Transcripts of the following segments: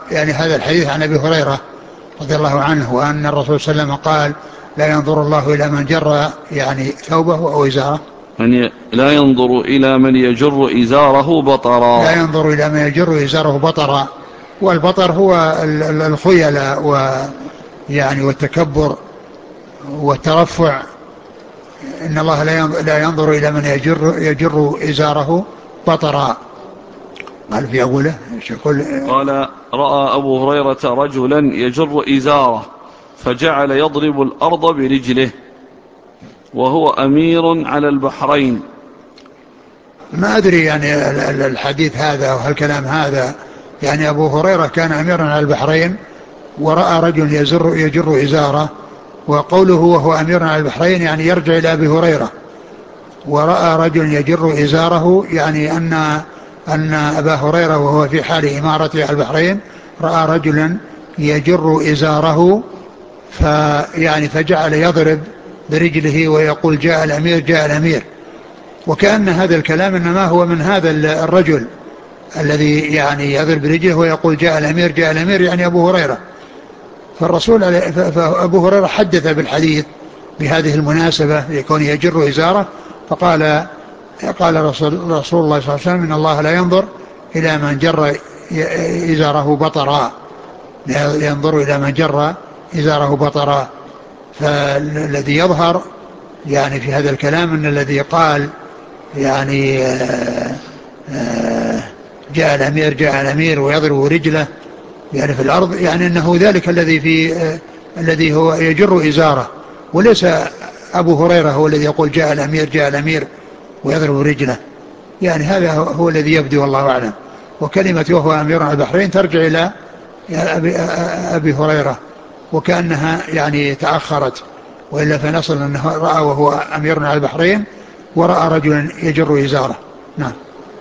يعني هذا الحديث عن أبي هريرة رضي الله عنه، وأن الرسول صلى الله عليه وسلم قال لا ينظر الله إلى من جر يعني ثوبه أو إزاره، يعني لا ينظر إلى من يجر إزاره لا بطرا. ينظر إلى من يجر إزاره بطرا. والبطر هو الخيلاء يعني والتكبر والترفع. إن الله لا ينظر إلى من يجر إزاره بطرا. قال في أوله يقول قال رأى أبو هريرة رجلا يجر إزاره فجعل يضرب الأرض برجله وهو أمير على البحرين. ما أدري يعني الحديث هذا وهالكلام هذا، يعني أبو هريرة كان أميرا على البحرين ورأى رجل يجر إزاره، وقوله وهو أمير على البحرين يعني يرجع إلى أبي هريرة. ورأى رجل يجر إزاره يعني أن أبا هريرة وهو في حال إمارته على البحرين رأى رجلا يجر إزاره، فيعني فجعل يضرب برجله ويقول جاء الأمير جاء الأمير. وكأن هذا الكلام إنما هو من هذا الرجل الذي يعني يضرب برجله ويقول جاء الأمير جاء الأمير، يعني أبو هريرة. فأبو هريرة حدث بالحديث بهذه المناسبة يكون يجر إزاره، قال رسول الله صلى الله عليه وسلم إن الله لا ينظر إلى من جر إزاره بطرا، لا ينظر إلى من جر إزاره بطرا. فالذي يظهر يعني في هذا الكلام أن الذي قال يعني جاء الأمير جاء الأمير ويضرب رجله يعني في الأرض، يعني أنه ذلك الذي هو يجر إزاره، وليس أبو هريرة هو الذي يقول جاء الأمير جاء الأمير ويضرب رجله. يعني هذا هو الذي يبدو والله أعلم. وكلمة وهو أمير على البحرين ترجع إلى أبي هريرة، وكأنها يعني تأخرت، وإلا فنصل أنه رأى وهو أمير على البحرين ورأى رجلا يجر إزاره. نعم.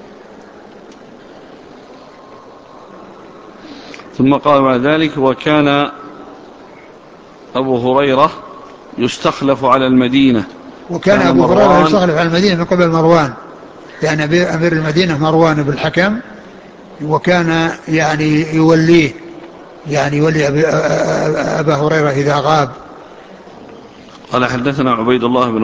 ثم قال بعد ذلك وكان أبو هريرة يستخلف على المدينة. وكان كان أبو هريرة مروان يستخلف على المدينة من قبل مروان، يعني أمير المدينة مروان بن الحكم، وكان يعني يوليه، يعني يولي أبا هريرة إذا غاب. قال حدثنا عبيد الله بن